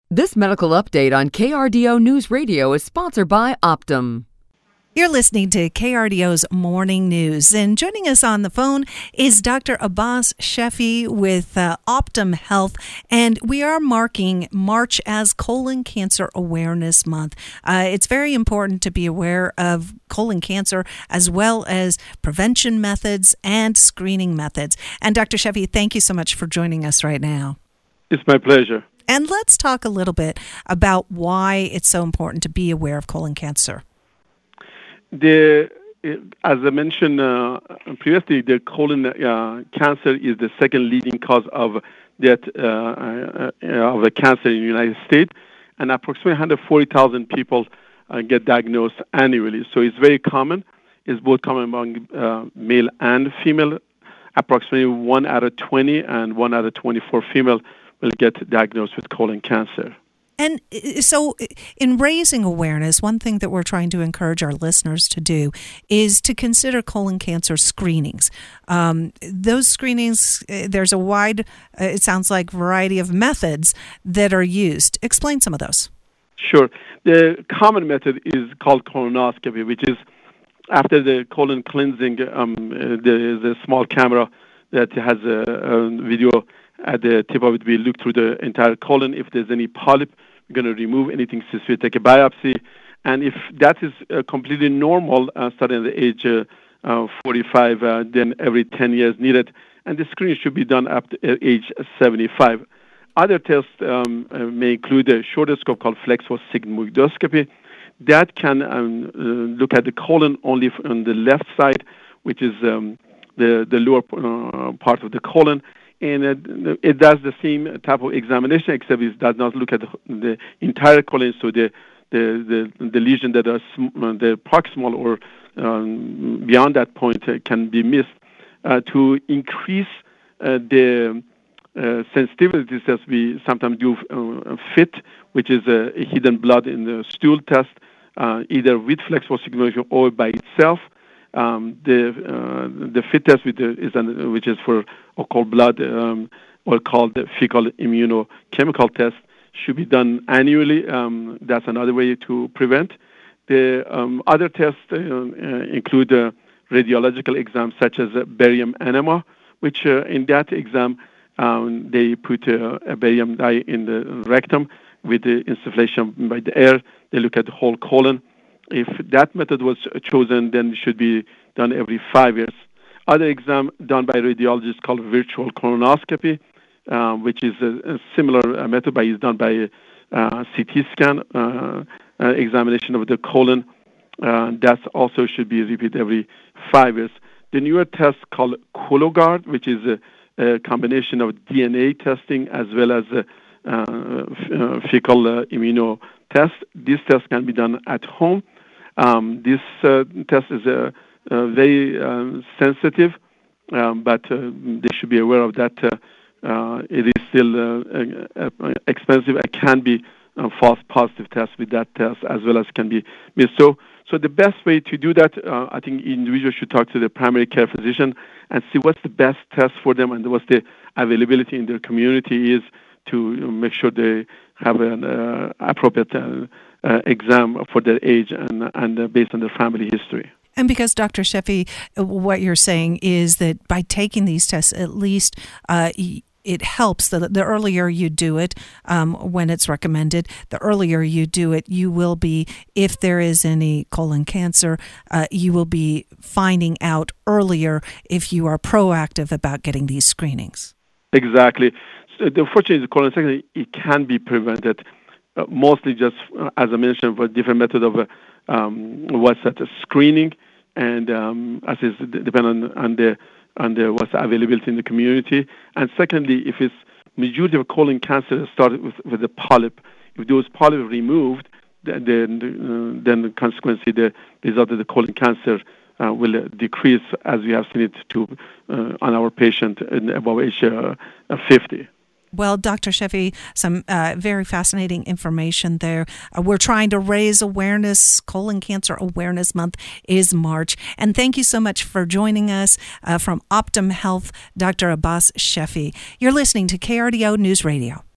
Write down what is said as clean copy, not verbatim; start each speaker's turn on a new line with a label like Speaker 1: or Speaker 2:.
Speaker 1: This medical update on KRDO News Radio is sponsored by Optum.
Speaker 2: You're listening to KRDO's Morning News, and joining us on the phone is Dr. Abbas Sheffi with Optum Health, and we are marking March as Colon Cancer Awareness Month. It's very important to be aware of colon cancer as well as prevention methods and screening methods. And Dr. Sheffi, thank you so much for joining us right now.
Speaker 3: It's my pleasure.
Speaker 2: And let's talk a little bit about why it's so important to be aware of colon cancer.
Speaker 3: As I mentioned previously, the colon cancer is the second leading cause of death of a cancer in the United States, and approximately 140,000 people get diagnosed annually. So it's very common. It's both common among male and female. Approximately 1 out of 20 and 1 out of 24 female will get diagnosed with colon cancer.
Speaker 2: And so in raising awareness, one thing that we're trying to encourage our listeners to do is to consider colon cancer screenings. Those screenings, there's a wide, it sounds like, variety of methods that are used. Explain some of those.
Speaker 3: Sure. The common method is called colonoscopy, which is after the colon cleansing, there is a small camera that has a video at the tip of it. We look through the entire colon. If there's any polyp, we're going to remove anything since we take a biopsy. And if that is completely normal, starting at the age 45, then every 10 years needed. And the screening should be done up to age 75. Other tests may include a shorter scope called flexosigmoidoscopy. That can look at the colon only on the left side, which is the lower part of the colon. And it does the same type of examination, except it does not look at the entire colon. So the lesion that are the proximal or beyond that point can be missed. To increase the sensitivity test, we sometimes do FIT, which is a hidden blood in the stool test, either with flexosigmoidoscopy or by itself. The FIT test which is for occult blood or called the fecal immunochemical test should be done annually. That's another way to prevent. The other tests include radiological exams such as barium enema, which in that exam they put a barium dye in the rectum with the insufflation by the air. They look at the whole colon. If that method was chosen, then it should be done every 5 years. Other exam done by radiologists called virtual colonoscopy, which is a similar method, but is done by CT scan examination of the colon. That also should be repeated every 5 years. The newer test called Cologuard, which is a combination of DNA testing as well as fecal immuno test. This test can be done at home. This test is very sensitive, but they should be aware of that. It is still expensive. It can be a false positive test with that test as well as can be missed. So the best way to do that, I think individuals should talk to the primary care physician and see what's the best test for them and what's the availability in their community is to make sure they have an appropriate exam for their age and based on their family history.
Speaker 2: And because, Dr. Sheffi, what you're saying is that by taking these tests, at least it helps. The earlier you do it, when it's recommended, the earlier you do it, you will be, if there is any colon cancer, you will be finding out earlier if you are proactive about getting these screenings.
Speaker 3: Exactly. So unfortunately, the colon cancer, it can be prevented. Mostly just, as I mentioned, for different method of what's that screening, and as is dependent on the what's the availability in the community. And secondly, if it's majority of colon cancer started with a polyp, if those polyps removed, then consequently the result of the colon cancer will decrease, as we have seen it on our patient above age 50.
Speaker 2: Well, Dr. Sheffi, some very fascinating information there. We're trying to raise awareness. Colon Cancer Awareness Month is March. And thank you so much for joining us from Optum Health, Dr. Abbas Sheffi. You're listening to KRDO News Radio.